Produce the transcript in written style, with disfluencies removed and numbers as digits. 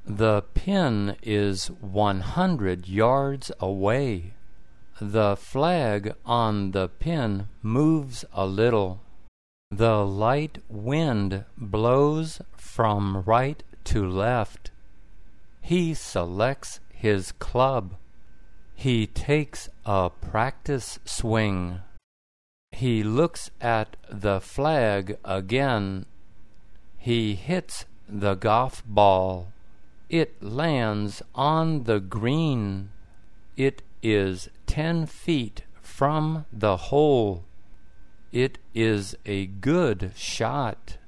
The pin is 100 yards away. The flag on the pin moves a little. The light wind blows from right to left. He selects his club. He takes a practice swing. He looks at the flag again. He hits the golf ball. It lands on the green. It is 10 feet from the hole. It is a good shot.